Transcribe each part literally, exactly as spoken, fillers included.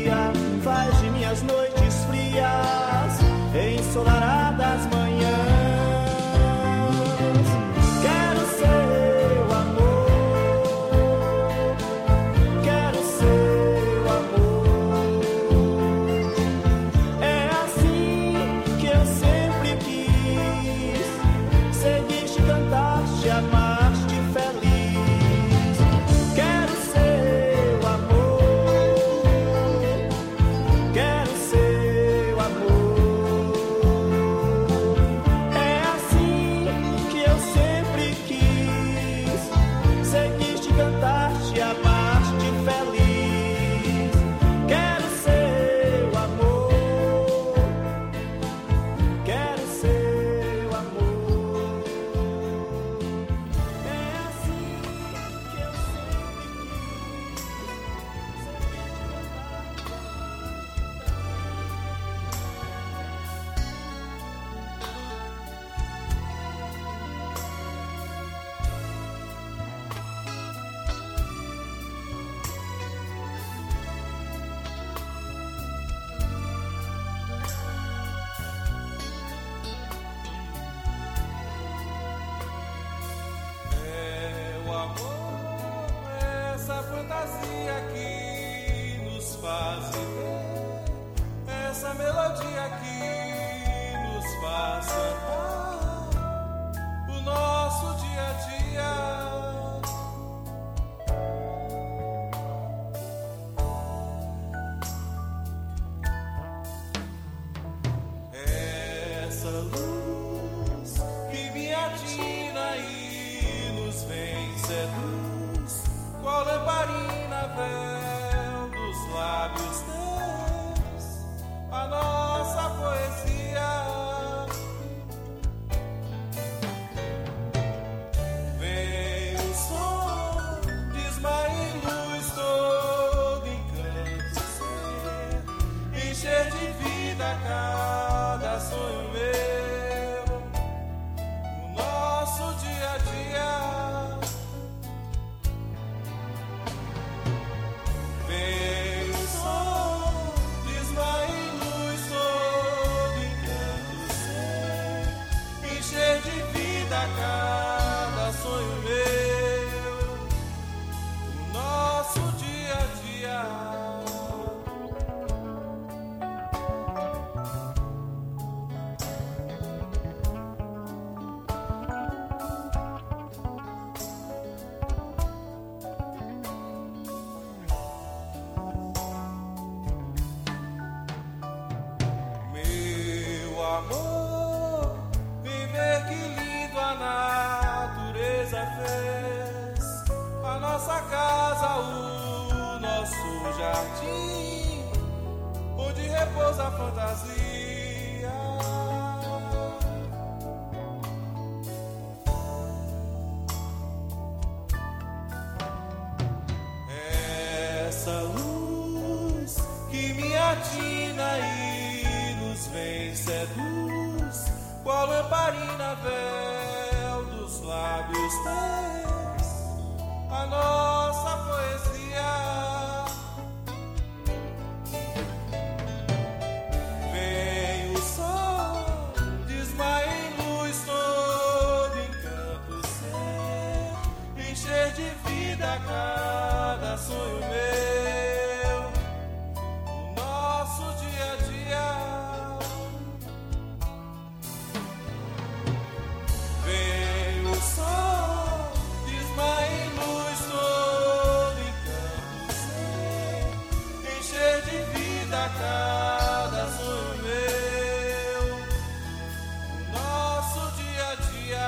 dia, faz de minhas noites frias ensolaradas manhãs. Quero seu amor, quero seu amor. É assim que eu sempre quis, seguiste, cantaste, amaste, feliz. Quero seu amor, quero seu amor. É assim que eu sempre quis, seguiste, cantaste, amaste, feliz. Quero seu amor, quero seu amor. É assim que eu sempre É o amor, essa fantasia que nos faz viver, essa melodia que nos faz cantar o nosso dia a dia. Essa luz que me atina e nos vem seduz, qual lamparina véu dos lábios teus, a nossa poesia. Vem o som, desmaia em luz todo encanto ser, encher de vida cada sonho meu, o nosso dia a dia. Vem o som, desmaia em luz todo encanto ser, encher de vida cada sonho meu, o nosso dia a dia. Meu amor, vem ver que lindo a natureza fez, a nossa casa, o nosso jardim, onde repousa a fantasia. Essa luz que me atina e nos vem seduz, qual lamparina véu dos lábios teus, a nossa poesia. Vem o sol, desmaia em luz todo encanto ser, encher de vida cada sonho meu, o nosso dia a dia. Vem o sol, desmaia em luz todo encanto ser, encher de vida cada sonho meu, o nosso dia a dia.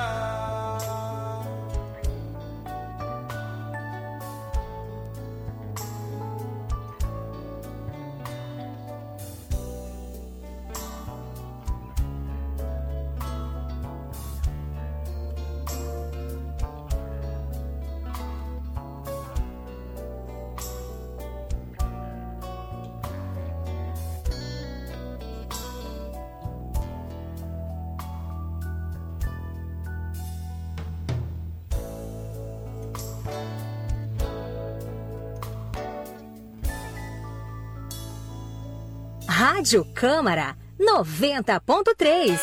Rádio Câmara noventa ponto três.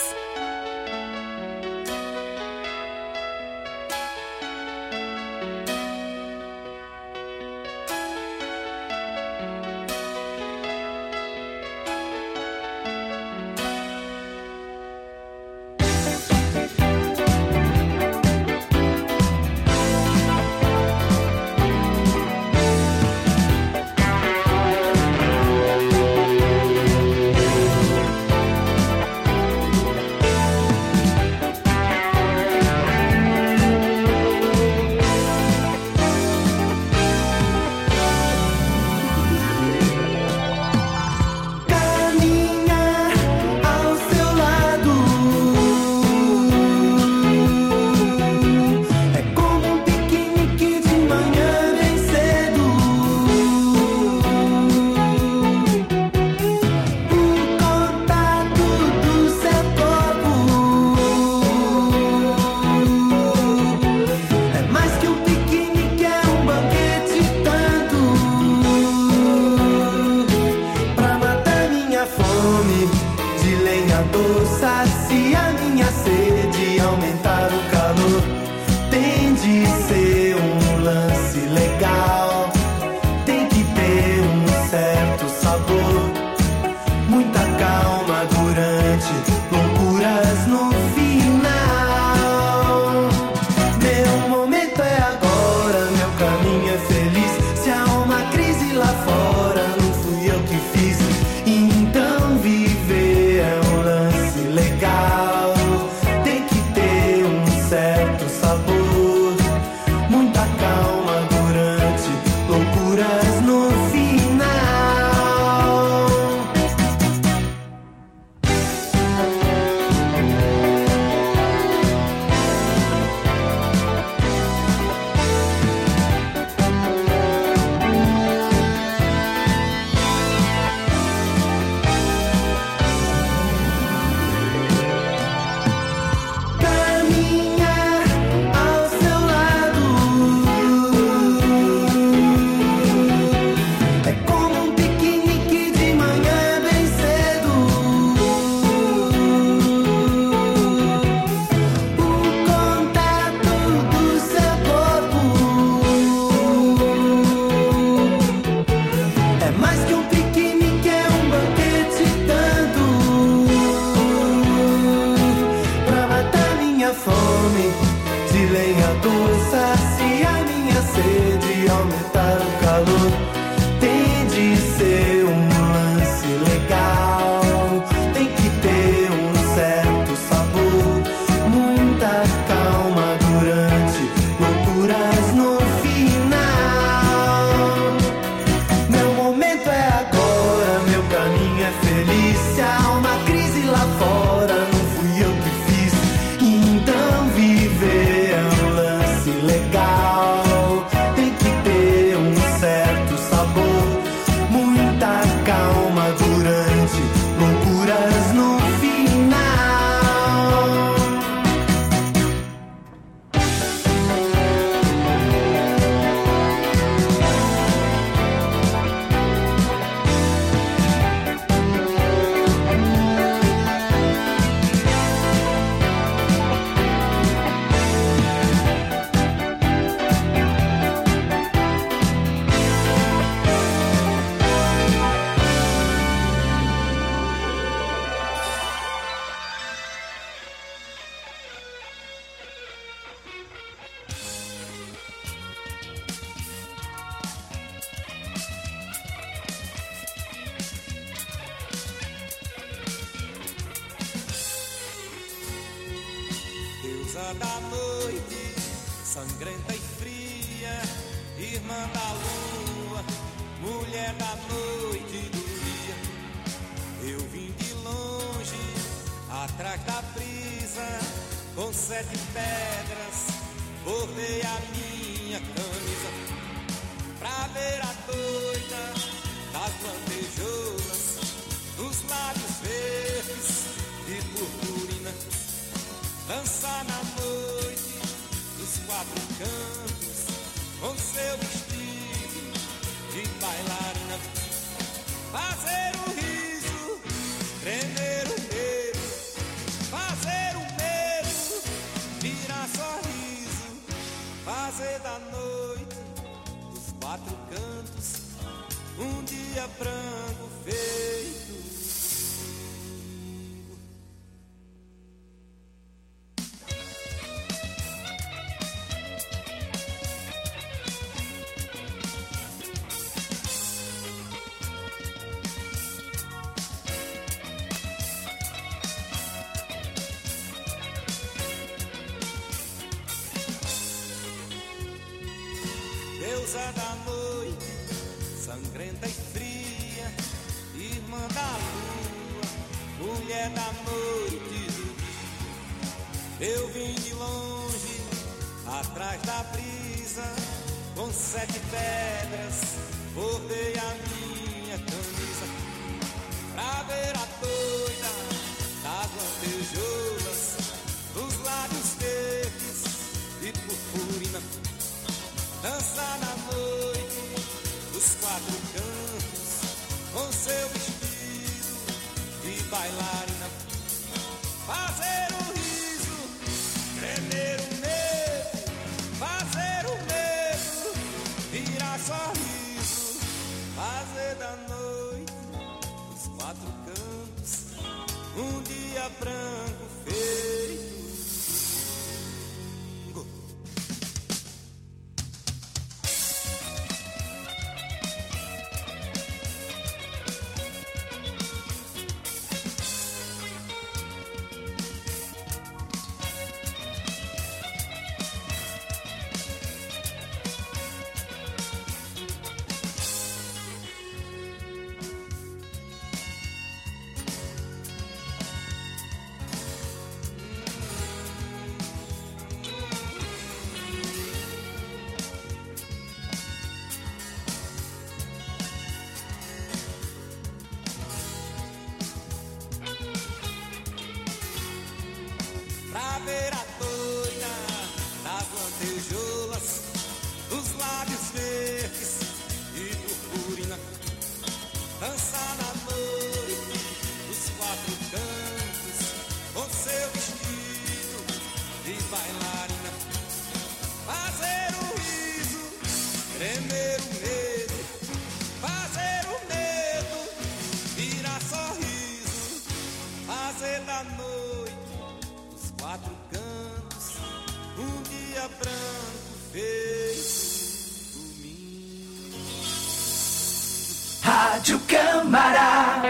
Deusa da noite, sangrenta e fria, irmã da lua, mulher da noite e do dia. Eu vim de longe, atrás da brisa, com sete pedras, bordei a minha camisa, pra ver a doida das lantejoulas, dos lábios verdes de purpurina, dançar na noite dos quatro cantos, com seu vestido de bailarina, fazer um riso Deusa da noite, sangrenta e fria, irmã da lua, mulher da noite do dia. Eu vim de longe, atrás da brisa, com sete pedras, bordei a minha camisa, pra ver a doida das lantejoulas, dos lábios verdes e purpurina, dança na noite dos quatro cantos, com seu vestido de bailarina, fazer o riso, tremer o medo, fazer o medo, virar sorriso, fazer da noite dos quatro cantos um dia branco feito. Ver a doida das lantejoulas, dos lábios verdes e purpurina, dançar na noite dos quatro cantos, com seu vestido de bailarina, fazer o riso, tremer o medo, fazer o medo, virar sorriso, fazer da noite quatro cantos, um dia branco feito domingo. Rádio Câmara.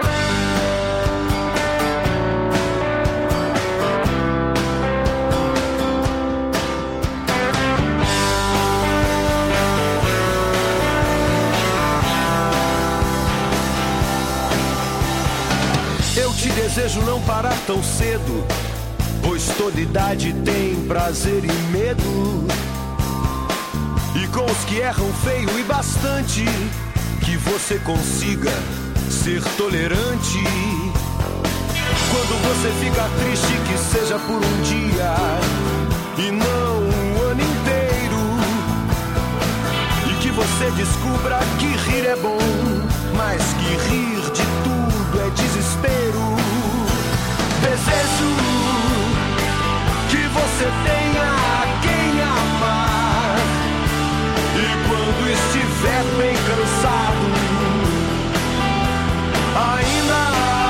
Eu te desejo não parar tão cedo, pois toda idade tem prazer e medo. E com os que erram feio e bastante, que você consiga ser tolerante. Quando você fica triste, que seja por um dia e não um ano inteiro. E que você descubra que rir é bom, mas que rir de tudo é desespero. Desejo que você tenha a quem amar, e quando estiver bem cansado, ainda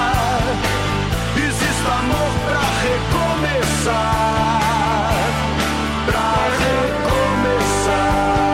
existe amor pra recomeçar, pra recomeçar.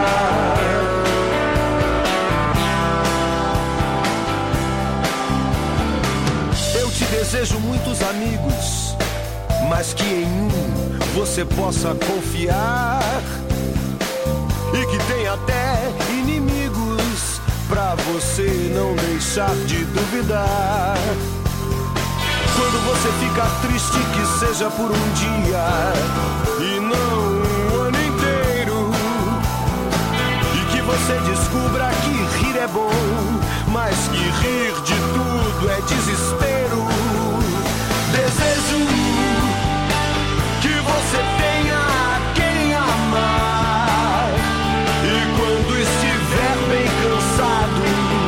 Eu te desejo muitos amigos, mas que em um você possa confiar, e que tem até inimigos pra você não deixar de duvidar. Quando você fica triste, que seja por um dia e não um ano inteiro. E que você descubra que rir é bom, mas que rir de tudo é desespero. Desejo que você tenha a quem amar, e quando estiver bem cansado,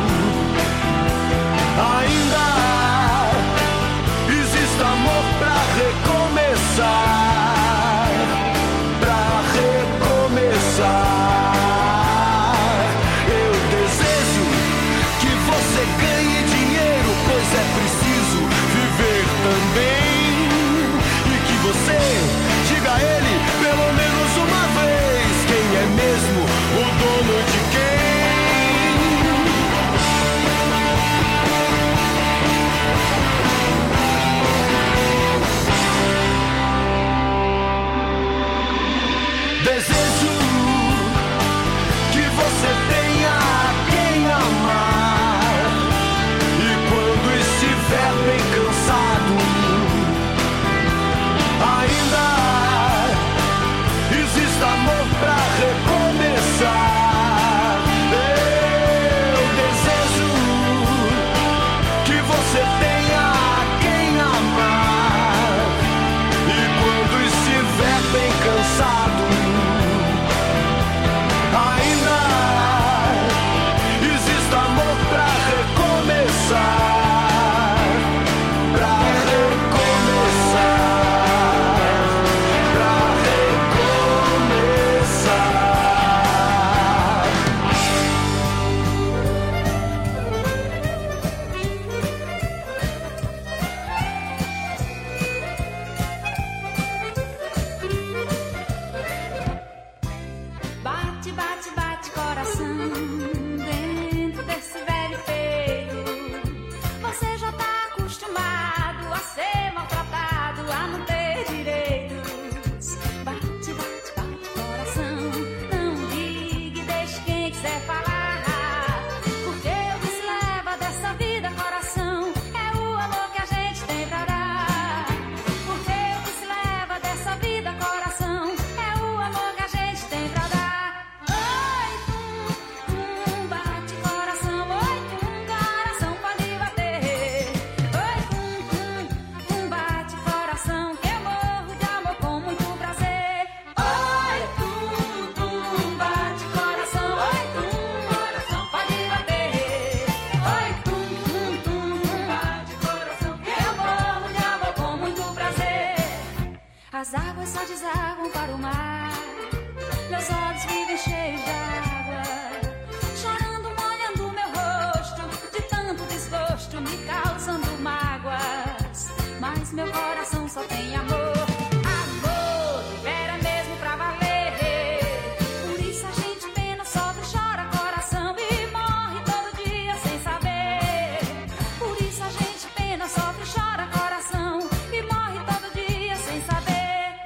ainda existe amor pra recomeçar, pra recomeçar. Eu desejo que você ganhe dinheiro As águas só desaguam para o mar, meus olhos vivem cheios de água, chorando, molhando meu rosto, de tanto desgosto me causando mágoas, mas meu coração só tem amor, amor de vera mesmo pra valer, por isso a gente pena, sofre, chora coração e morre todo dia sem saber, por isso a gente pena, sofre, chora coração e morre todo dia sem saber.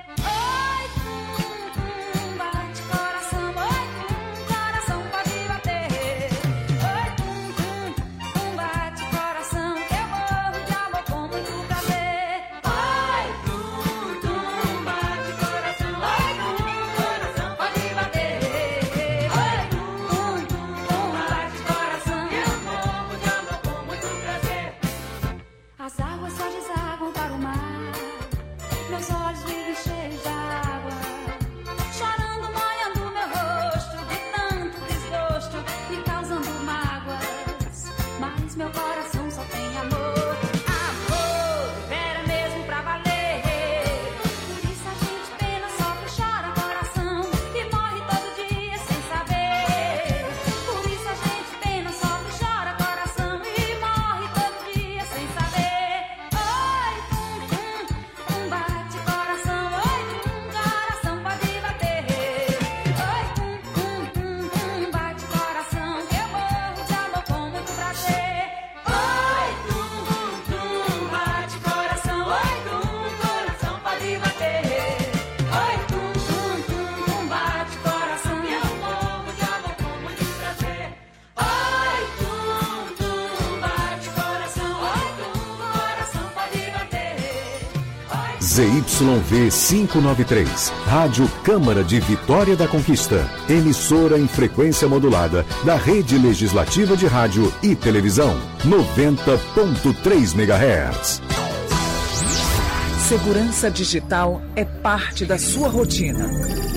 Z Y V quinhentos e noventa e três, Rádio Câmara de Vitória da Conquista, emissora em frequência modulada da Rede Legislativa de Rádio e Televisão, noventa ponto três megahertz. Segurança digital é parte da sua rotina.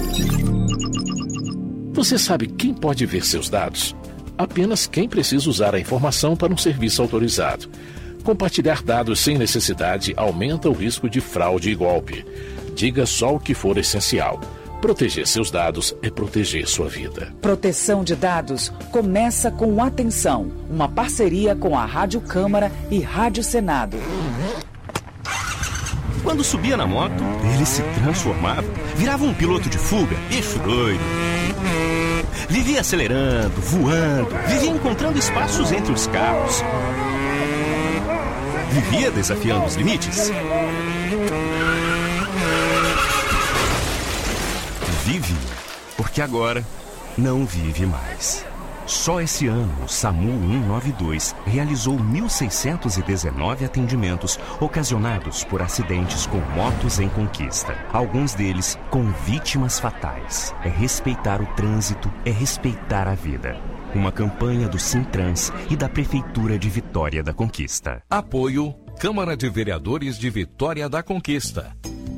Você sabe quem pode ver seus dados? Apenas quem precisa usar a informação para um serviço autorizado. Compartilhar dados sem necessidade aumenta o risco de fraude e golpe. Diga só o que for essencial. Proteger seus dados é proteger sua vida. Proteção de dados começa com Atenção, uma parceria com a Rádio Câmara e Rádio Senado. Quando subia na moto, ele se transformava, virava um piloto de fuga, eixo doido. Vivia acelerando, voando, vivia encontrando espaços entre os carros. Vivia desafiando os limites. Vive, porque agora não vive mais. Só esse ano, o SAMU cento e noventa e dois realizou mil seiscentos e dezenove atendimentos ocasionados por acidentes com motos em conquista. Alguns deles com vítimas fatais. É respeitar o trânsito, é respeitar a vida. Uma campanha do Sintrans e da Prefeitura de Vitória da Conquista. Apoio Câmara de Vereadores de Vitória da Conquista.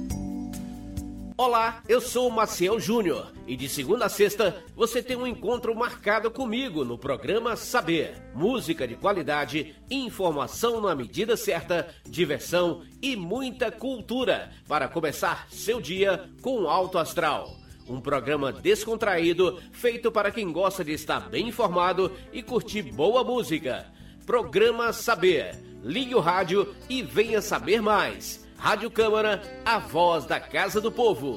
Olá, eu sou o Maciel Júnior e de segunda a sexta você tem um encontro marcado comigo no programa Saber. Música de qualidade, informação na medida certa, diversão e muita cultura para começar seu dia com alto astral. Um programa descontraído, feito para quem gosta de estar bem informado e curtir boa música. Programa Saber. Ligue o rádio e venha saber mais. Rádio Câmara, a voz da Casa do Povo.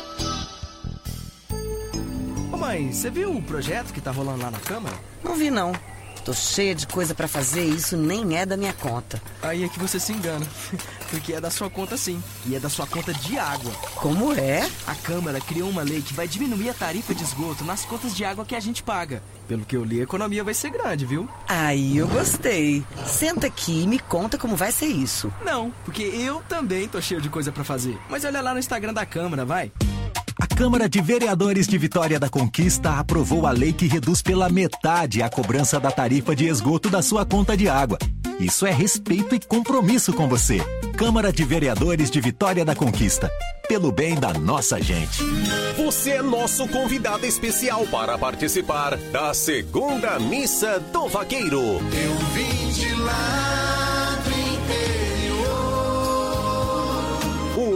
Ô mãe, você viu o projeto que tá rolando lá na Câmara? Não vi não. Tô cheia de coisa pra fazer e isso nem é da minha conta. Aí é que você se engana, porque é da sua conta sim, e é da sua conta de água. Como é? A Câmara criou uma lei que vai diminuir a tarifa de esgoto nas contas de água que a gente paga. Pelo que eu li, a economia vai ser grande, viu? Aí eu gostei. Senta aqui e me conta como vai ser isso. Não, porque eu também tô cheio de coisa pra fazer. Mas olha lá no Instagram da Câmara, vai. A Câmara de Vereadores de Vitória da Conquista aprovou a lei que reduz pela metade a cobrança da tarifa de esgoto da sua conta de água. Isso é respeito e compromisso com você. Câmara de Vereadores de Vitória da Conquista. Pelo bem da nossa gente. Você é nosso convidado especial para participar da segunda missa do Vaqueiro. Eu vim de lá do interior.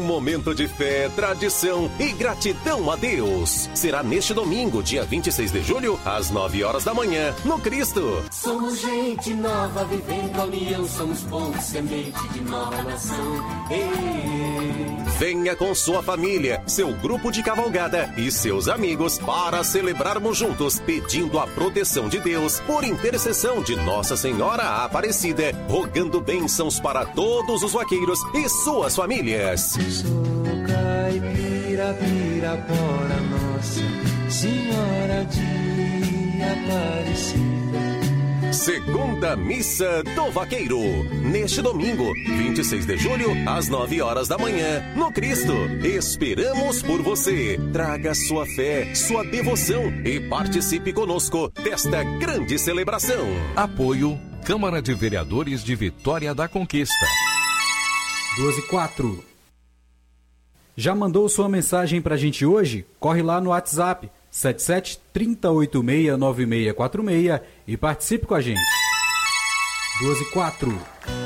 momento de fé, tradição e gratidão a Deus. Será neste domingo, dia vinte e seis de julho, às nove horas da manhã, no Cristo. Somos gente nova, vivendo a união, somos povo, semente de nova nação. Ei. Venha com sua família, seu grupo de cavalgada e seus amigos para celebrarmos juntos, pedindo a proteção de Deus por intercessão de Nossa Senhora Aparecida, rogando bênçãos para todos os vaqueiros e suas famílias. Sou caipira, Pirapora, Nossa Senhora de Aparecida. Segunda Missa do Vaqueiro, neste domingo, vinte e seis de julho, às nove horas da manhã, no Cristo. Esperamos por você. Traga sua fé, sua devoção e participe conosco desta grande celebração. Apoio Câmara de Vereadores de Vitória da Conquista. doze e quatro. Já mandou sua mensagem pra gente hoje? Corre lá no WhatsApp sete sete, três oito seis, nove seis quatro seis e participe com a gente. doze e quatro.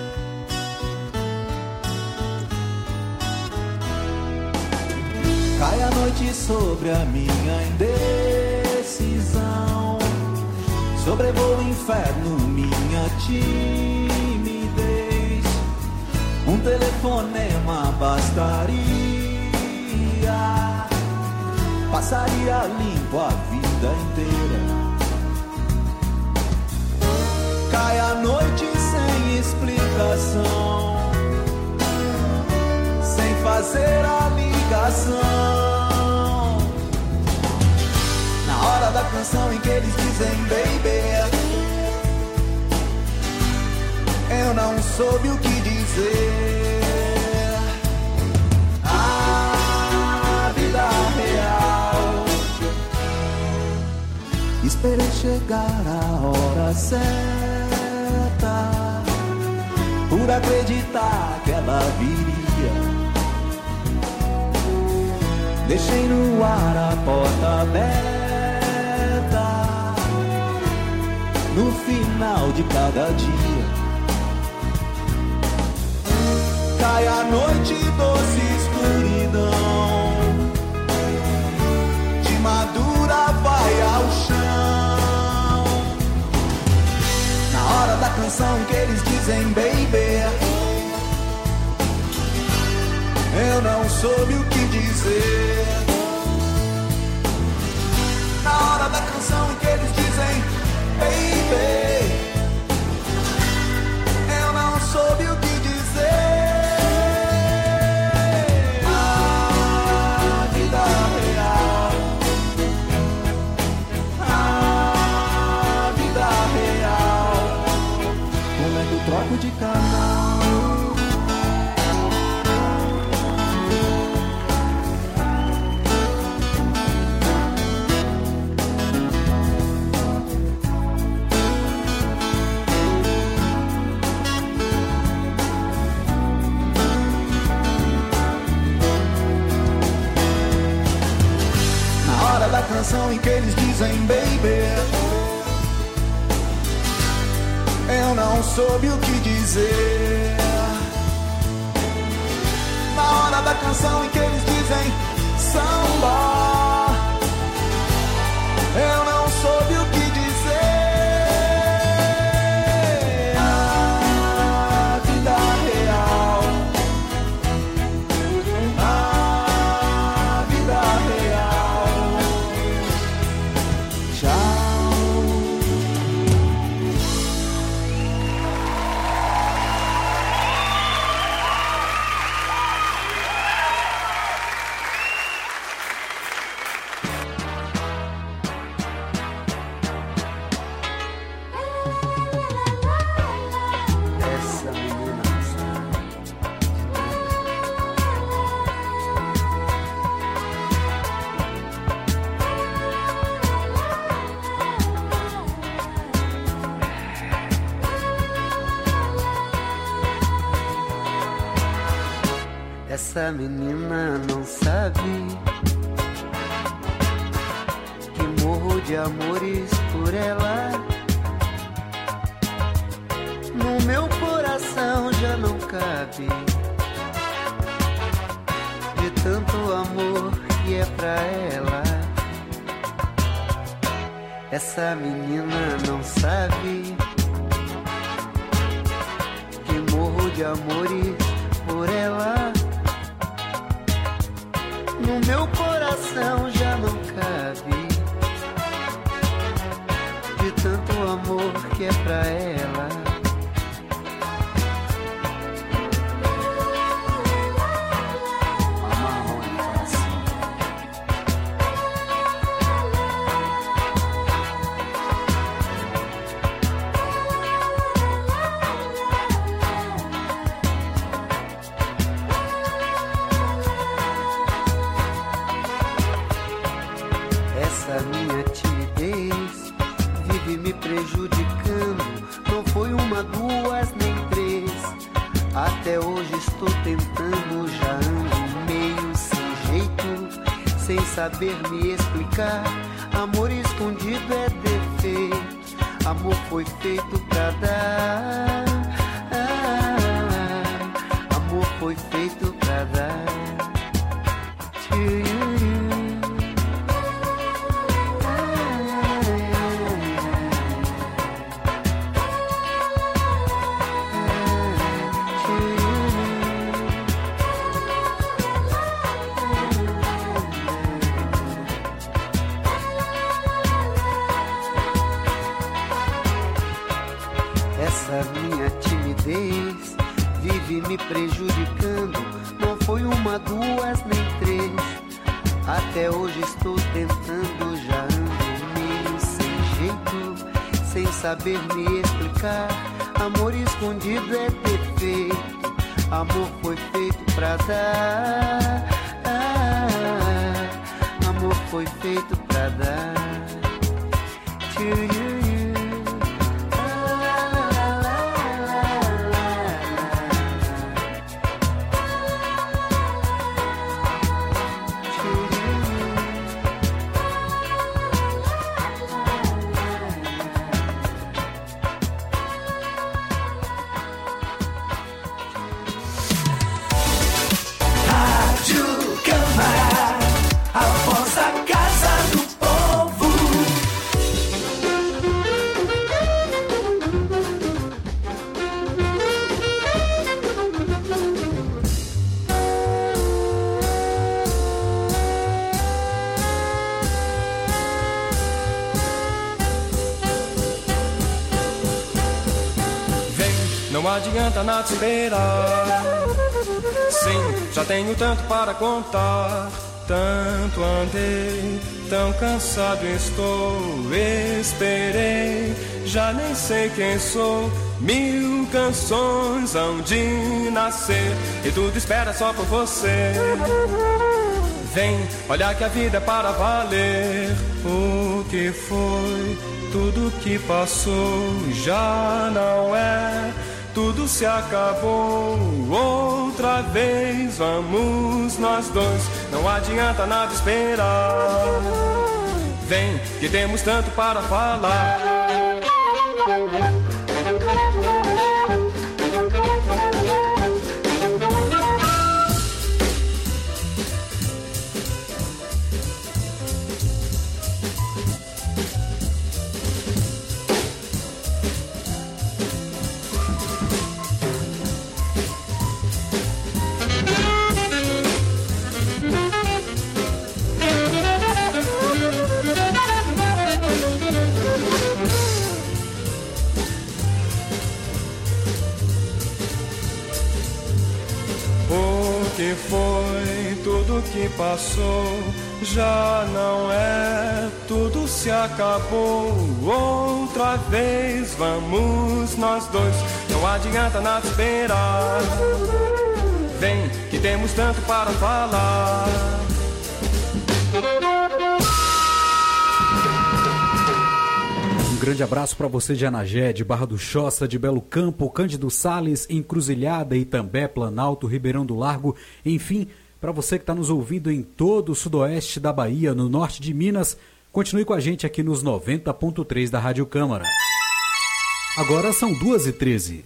Cai a noite sobre a minha indecisão, sobrevoa o inferno minha timidez, um telefonema bastaria, passaria limpo a vida inteira. Cai a noite sem explicação, sem fazer a ligação. Na hora da canção em que eles dizem baby, eu não soube o que dizer. A vida real, esperei chegar a hora certa, por acreditar que ela viria. Deixei no ar a porta aberta, no final de cada dia. Cai a noite, doce escuridão, de madura vai ao chão. Na hora da canção que eles dizem baby, eu não soube o que dizer. Na hora da canção em que eles dizem baby, eu não soube o que dizer. A vida real, a vida real, como é que eu troco de canal? Da canção em que eles dizem baby, eu não soube o que dizer. Na hora da canção em que eles dizem samba, eu não soube o que dizer. A vida real, a vida real. Essa menina não sabe que morro de amores por ela. No meu coração já não cabe pra ela. Essa menina não sabe que morro de amores por ela. No meu coração já não cabe de tanto amor que é pra ela. Essa minha timidez vive me prejudicando. Não foi uma, duas, nem três. Até hoje estou tentando, já ando meio sem jeito, sem saber me explicar. Amor escondido é defeito, amor foi feito pra dar. Ah, amor foi feito pra dar. Essa minha timidez vive me prejudicando. Não foi uma, duas, nem três. Até hoje estou tentando, já ando meio sem jeito, sem saber me explicar. Amor escondido é defeito, amor foi feito pra dar. Ah, amor foi feito pra dar. Tchururu. Não adianta nada esperar. Sim, já tenho tanto para contar. Tanto andei, tão cansado estou. Esperei, já nem sei quem sou. Mil canções hão de nascer e tudo espera só por você. Vem, olha que a vida é para valer. O que foi, tudo que passou já não é. Tudo se acabou, outra vez vamos nós dois. Não adianta nada esperar. Vem, que temos tanto para falar. Que foi, tudo que passou já não é. Tudo se acabou, outra vez vamos nós dois. Não adianta nada esperar. Vem, que temos tanto para falar. Um grande abraço para você de Anagé, de Barra do Choça, de Belo Campo, Cândido Sales, Encruzilhada, Itambé, Planalto, Ribeirão do Largo, enfim, para você que está nos ouvindo em todo o sudoeste da Bahia, no norte de Minas, continue com a gente aqui nos noventa ponto três da Rádio Câmara. Agora são duas e treze.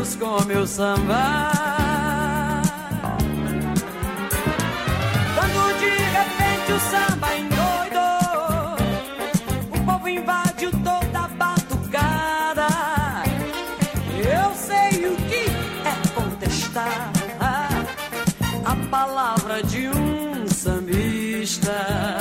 todos com meu samba. Quando de repente o samba endoidou, o povo invadiu toda a batucada. Eu sei o que é contestar a palavra de um sambista.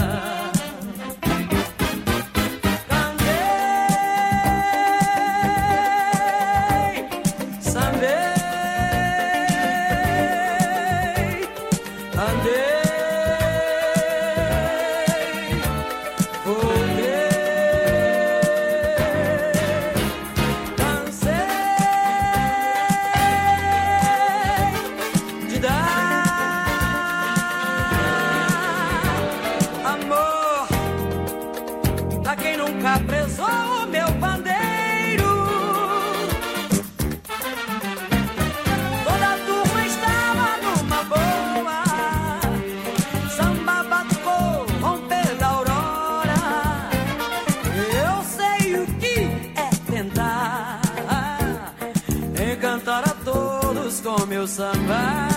Com meu samba.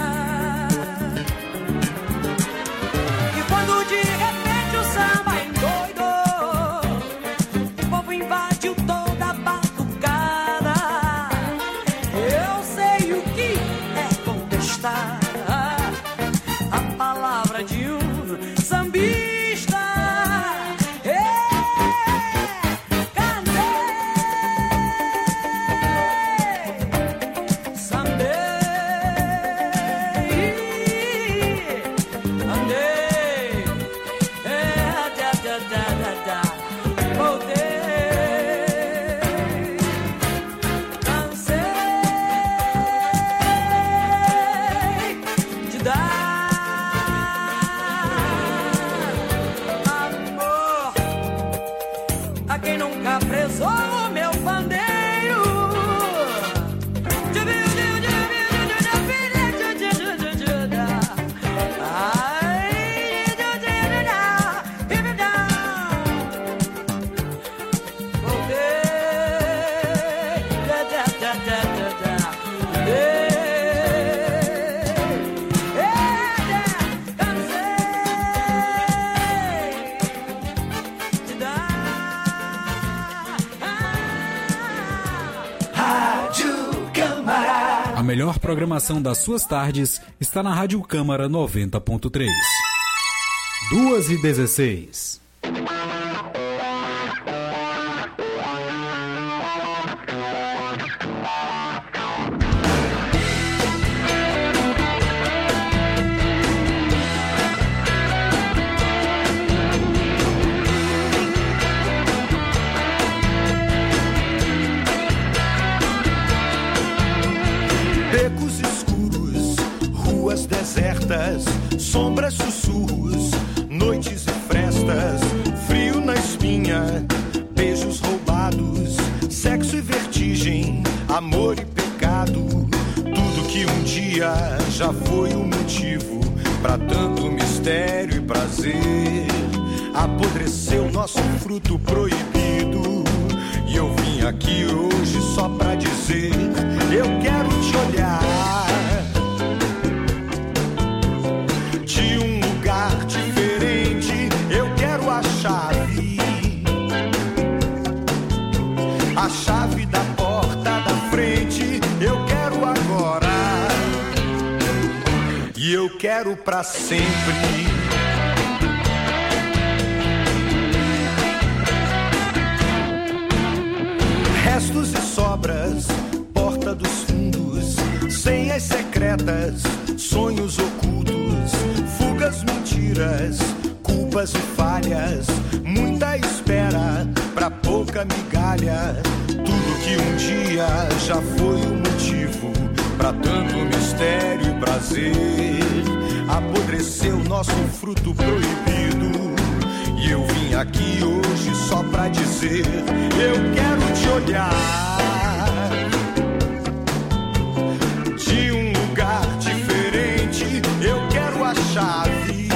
E quando de repente o samba endoidou, o povo invadiu toda a batucada. Eu sei o que é contestar a palavra de um sambista. A melhor programação das suas tardes está na Rádio Câmara noventa ponto três. duas e dezesseis. Becos escuros, ruas desertas, sombras, sussurros, noites e frestas, frio na espinha, beijos roubados, sexo e vertigem, amor e pecado, tudo que um dia já foi o motivo pra tanto mistério e prazer. Apodreceu nosso fruto proibido e eu vim aqui hoje só pra dizer: eu quero te olhar de um lugar diferente. Eu quero a chave, a chave da porta da frente. Eu quero agora e eu quero pra sempre. Restos e sobras, porta dos fundos, senhas secretas, sonhos ocultos, fugas, mentiras, culpas e falhas, muita espera pra pouca migalha. Tudo que um dia já foi o motivo pra tanto mistério e prazer. Apodreceu nosso fruto proibido e eu vim aqui hoje só pra dizer: eu quero te olhar de um lugar diferente. Eu quero a chave,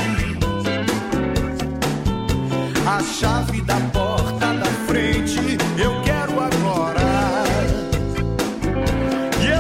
a chave da porta da frente. Eu quero agora e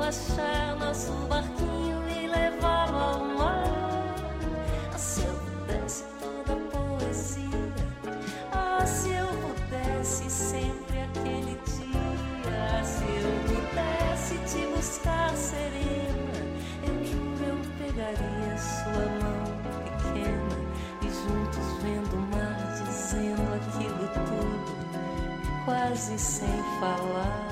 achar nosso barquinho e levá-lo ao mar. Ah, se eu pudesse toda a poesia, ah, se eu pudesse sempre aquele dia, se eu pudesse te buscar serena, eu juro eu pegaria sua mão pequena e juntos vendo o mar dizendo aquilo tudo, quase sem falar.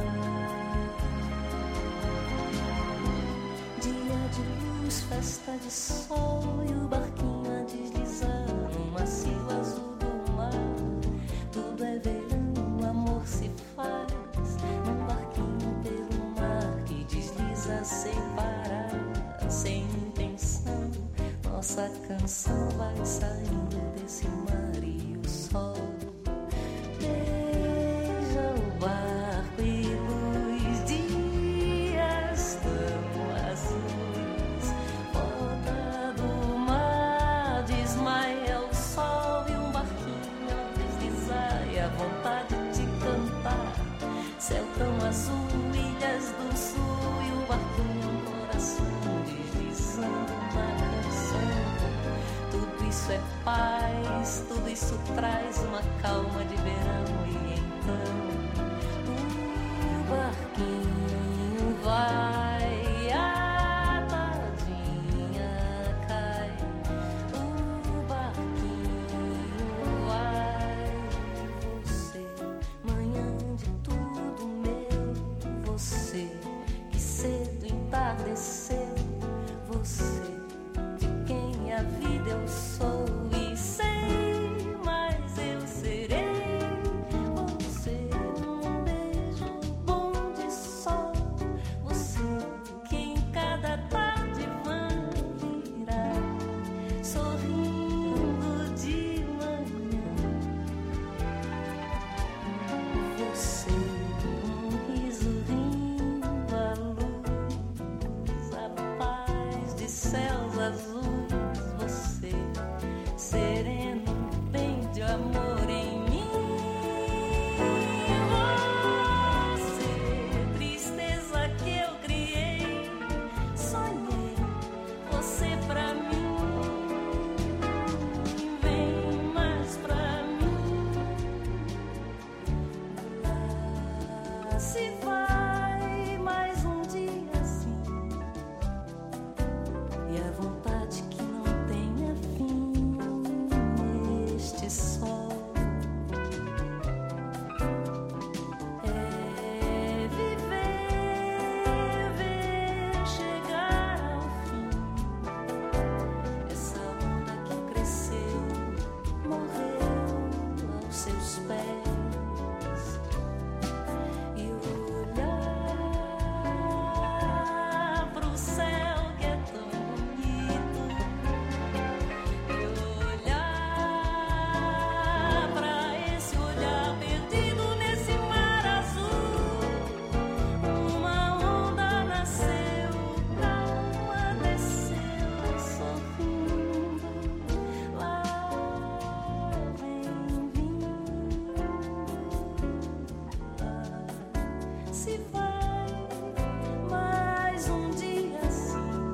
Festa de sol e o barquinho a deslizar no macio azul do mar. Tudo é verão, o amor se faz num barquinho pelo mar que desliza sem parar, sem intenção. Nossa canção vai saindo desse mar e o sol beija o barco e luz, dias tão azuis. Céu tão azul, ilhas do sul e o barquinho no coração deslizando na canção. Tudo isso é paz, tudo isso traz uma calma de verão. E então o barquinho vai, a tardinha cai. O barquinho vai, você, manhã de tudo meu, você que cedo entardeceu, você de quem a vida eu sou e sei, mas eu serei. Você um beijo bom de sol, você que em cada tarde vai virar sorrindo de manhã. Você um riso rindo à luz, a paz de céus azuis. Você sereno, bem de amor em mim. Você, tristeza que eu criei, sonhei você pra mim. Vem mais pra mim. Lá se vai mais um dia assim, e a vontade que não tenha fim neste sol é viver, ver chegar ao fim essa onda que cresceu, morreu aos seus pés, e olhar pro céu que é tão bonito, e olhar pra esse olhar perdido nesse mar azul. Uma onda nasceu, calma desceu, sorrindo, lá vem vindo, lá se vai mais um dia assim.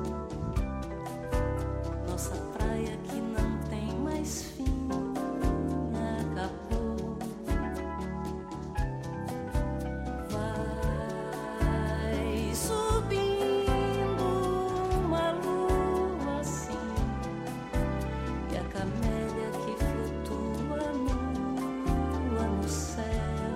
Nossa praia que não tem mais fim acabou. Vai subindo uma lua assim, e a camélia que flutua nua no céu.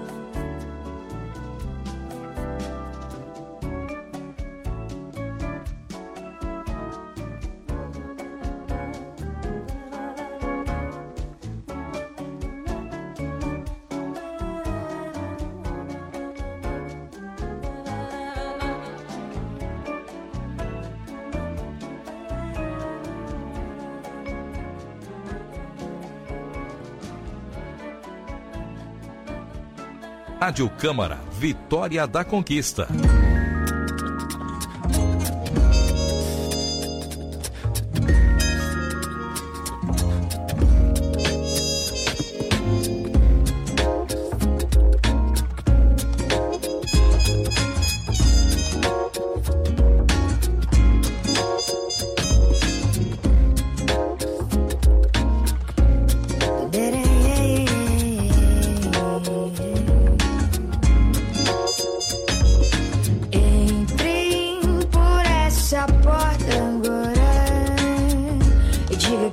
Rádio Câmara, Vitória da Conquista.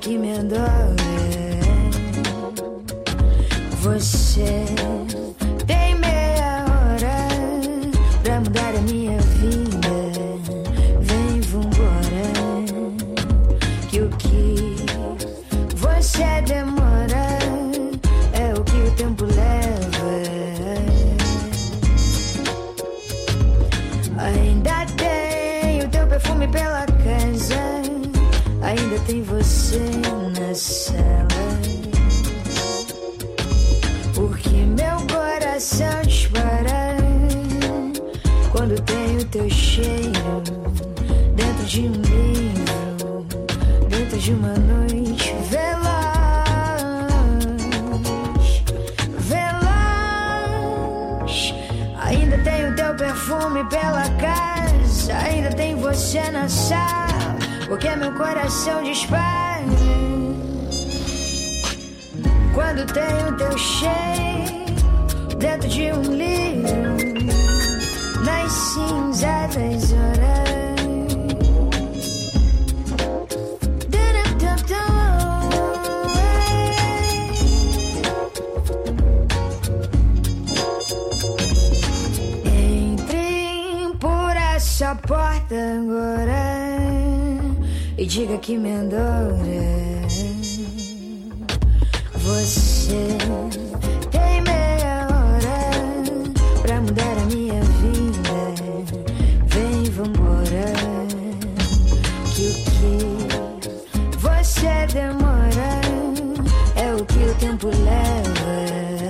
que me adora. Você tem meia hora pra mudar a minha vida. Vem, vambora, que o que você demora é o que o tempo leva. Ainda tem o teu perfume pela casa, ainda tem você na sala. Porque meu coração dispara quando tem o teu cheiro dentro de um livro, dentro de uma noite veloz, veloz. Ainda tem o teu perfume pela casa, ainda tem você na sala, porque meu coração dispara quando tem o teu cheiro dentro de um livro, nas cinzas das horas. Entre por essa porta agora e diga que me adora. Você tem meia hora pra mudar a minha vida. Vem, vambora, que o que você demora é o que o tempo leva.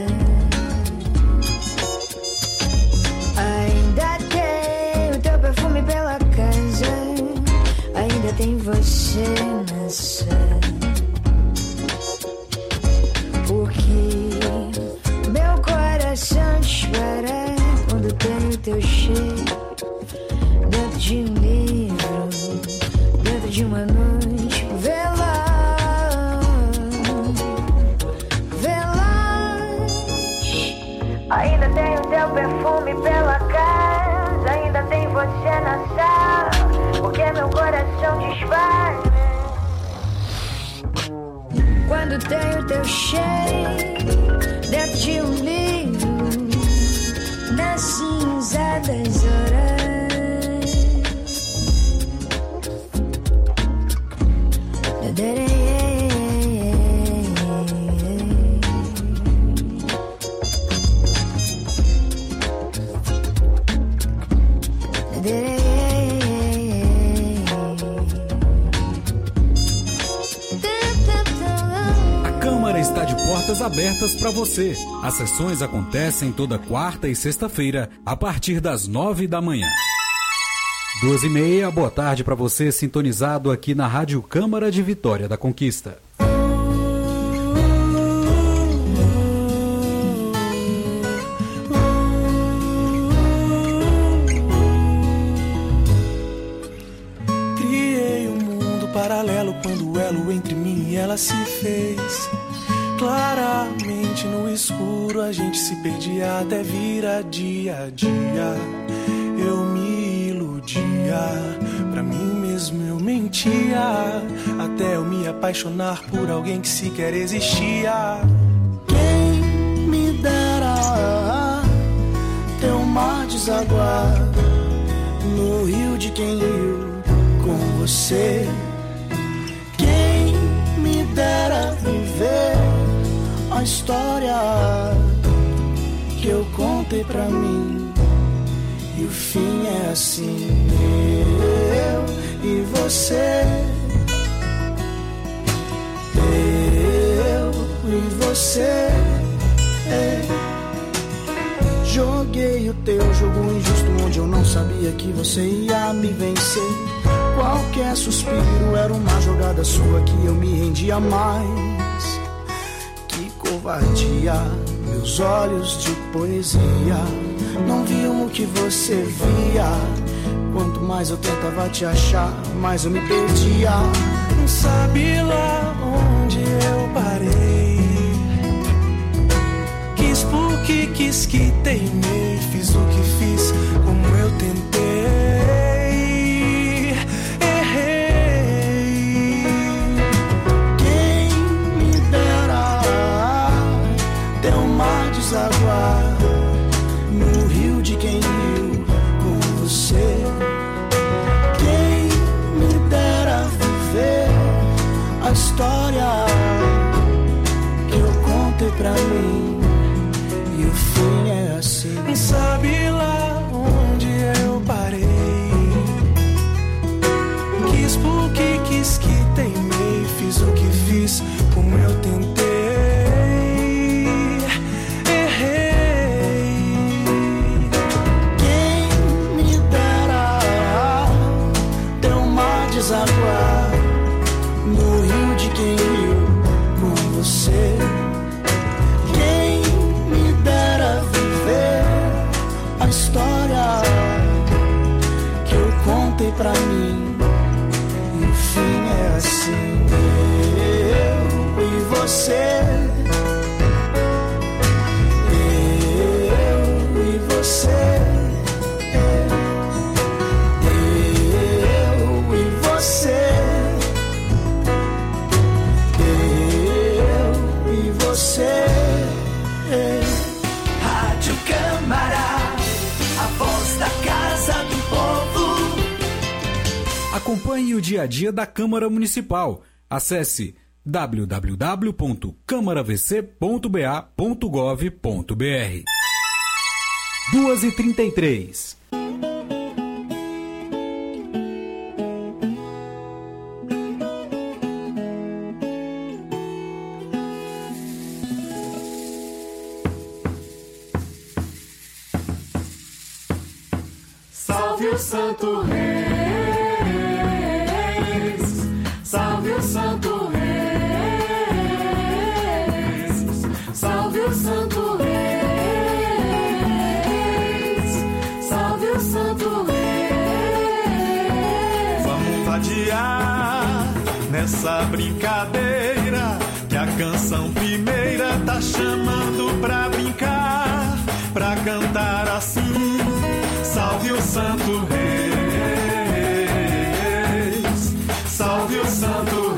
Ainda tem o teu perfume pela casa, ainda tem você na sala. Porque meu coração dispara quando tem o teu cheiro dentro de um livro, dentro de uma noite veloz, veloz. Ainda tem o teu perfume pela casa, ainda tem você na sala, porque meu coração dispara quando tem o teu cheiro dentro de um livro, na cinza das horas. Portas abertas para você. As sessões acontecem toda quarta e sexta-feira, a partir das nove da manhã. Duas e meia, boa tarde para você, sintonizado aqui na Rádio Câmara de Vitória da Conquista. Criei um mundo paralelo quando o elo entre mim e ela se fez. Claramente no escuro a gente se perdia até virar dia a dia. Eu me iludia, pra mim mesmo eu mentia, até eu me apaixonar por alguém que sequer existia. Quem me dera ter um mar desaguar no rio de quem riu com você. Quem me dera viver a história que eu contei pra mim, e o fim é assim, eu e você, eu e você. É. Joguei o teu jogo injusto onde eu não sabia que você ia me vencer. Qualquer suspiro era uma jogada sua que eu me rendia mais. Covardia, meus olhos de poesia não viam o que você via. Quanto mais eu tentava te achar, mais eu me perdia. Não sabe lá onde eu parei. Quis porque quis que teimei. Fiz o que fiz, como eu tentei. Errei. Quem uma história que eu contei pra mim. E o fim é assim, eu e você, eu e você, eu e você, eu e você. Rádio Câmara, a voz da Casa do Povo. Acompanhe o dia a dia da Câmara Municipal. Acesse w w w ponto câmara v c ponto b a ponto gov ponto b r. duas e trinta e três. Salve o Santo Reis, salve o Santo Reis, salve o Santo Reis, salve o Santo Reis. Vamos vadiar nessa brincadeira que a canção primeira tá chamando pra brincar, pra cantar assim. Salve o Santo Reis, salve o Santo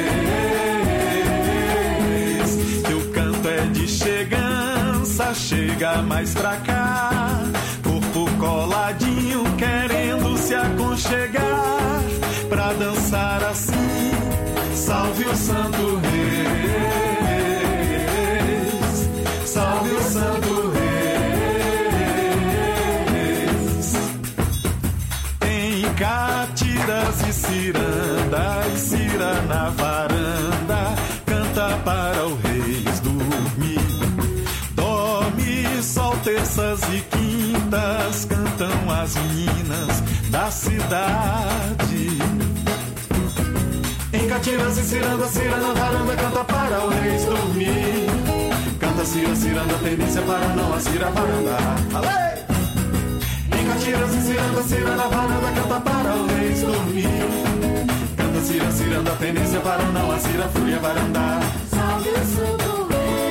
Reis, que o canto é de chegança, chega mais pra cá, corpo coladinho querendo se aconchegar, pra dançar assim. Salve o Santo Reis, salve o Santo Reis. Catiras e cirandas, cira na varanda, canta para o reis dormir. Dorme, sol, terças e quintas, cantam as meninas da cidade. Em catiras e cirandas, cira na varanda, canta para o reis dormir. Canta, cira, ciranda, tendência para não a cira varanda. Alê! Catiras e ciranda, cira na varanda, canta para o reis dormir. Canta, cira, ciranda, tendência para não a cira, fúria varanda. Salve o Santo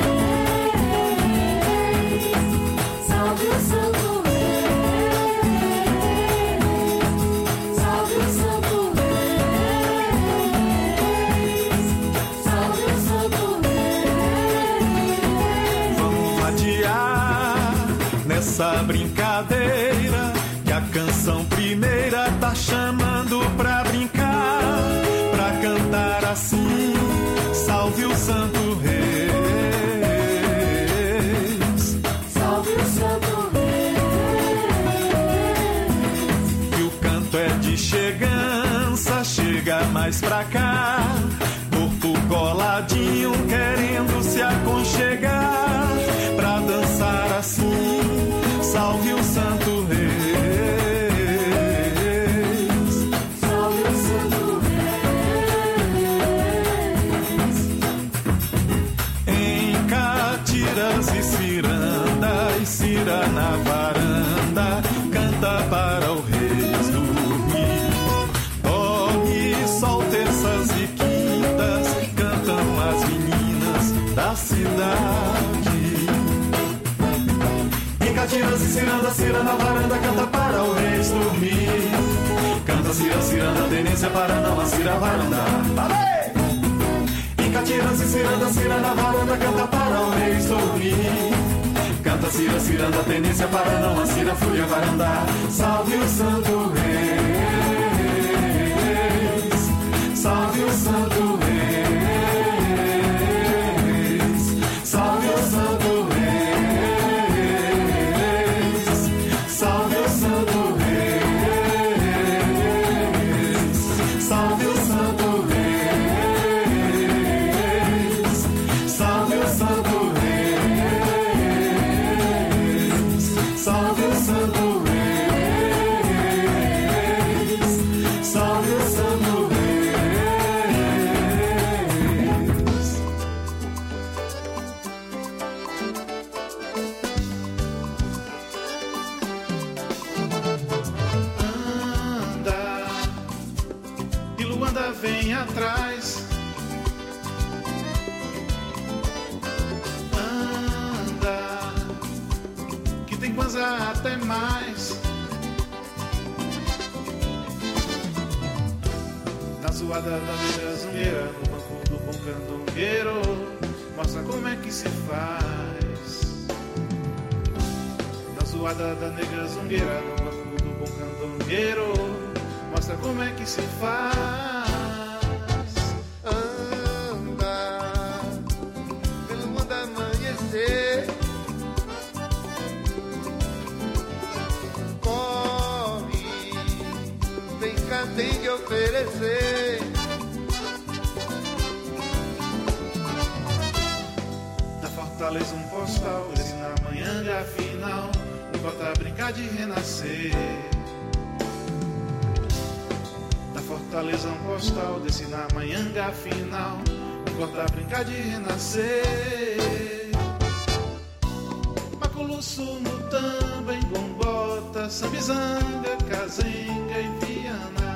Reis, salve o Santo Reis, salve o Santo Reis, salve o Santo Reis. Vamos adiar nessa brincadeira que a canção primeira tá chamando pra brincar, pra cantar assim. Salve o Santo Reis, salve o Santo Reis, que o canto é de chegança, chega mais pra cá, corpo coladinho querendo se aconchegar, pra dançar assim. Salve o Santo Reis, salve o Santo Reis. em catiras e cirandas, cira na varanda, canta para o reis dormir. Dorme, sol, terças e quintas, cantam as meninas da cidade. Catiras e ciranda, cira na varanda, canta para o reis dormir. Canta, cira, ciranda, tendência para não a cira varanda. Valeu! Em catiras e ciranda, cira na varanda, canta para o reis dormir. Canta, cira, ciranda, tendência para não a cira, fúria varanda. Salve o Santo Reis, salve o Santo Reis, salve o Santo Reis. Salve o Santo Reis, salve o Santo Reis, salve o Santo Reis, salve o Santo Reis, salve o Santo Reis. vem atrás. Anda, que tem coisa até mais. Na zoada da negra zungueira, no banco do bom candongueiro, mostra como é que se faz. Na zoada da negra zungueira, no banco do bom candongueiro, mostra como é que se faz. Anda, pelo mundo amanhecer. Corre, vem cá, tem que oferecer. Da fortaleza um postal, esse na manhã final, volta a brincar de renascer. Fortaleza um postal, desce na manhanga final, volta a brincar de renascer. Maculuço, Mutamba, Engombota, Sambizanga, Cazenga e Viana.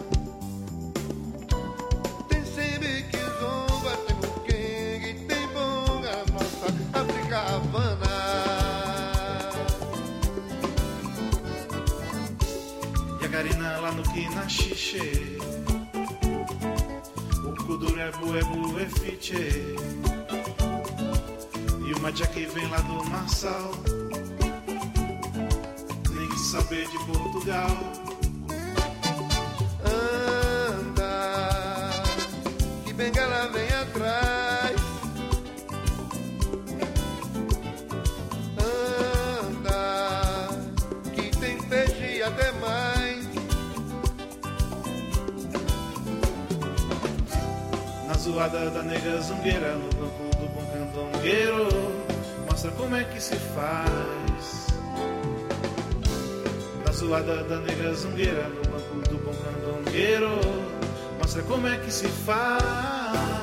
Tem sempre que zomba, tem buquengue, tem bonga, nossa África Havana. Yagarina lá no Quinaxixe, o Kuduro é buebu, é fiche, e o Majaque vem lá do Marçal, nem saber de Portugal. Anda, que Bengala vem atrás. Anda, que tem peixe e até mais. Zoada da negra zungueira, no banco do bom candongueiro, mostra como é que se faz. Na zoada da negra zungueira, no banco do bom candongueiro, mostra como é que se faz.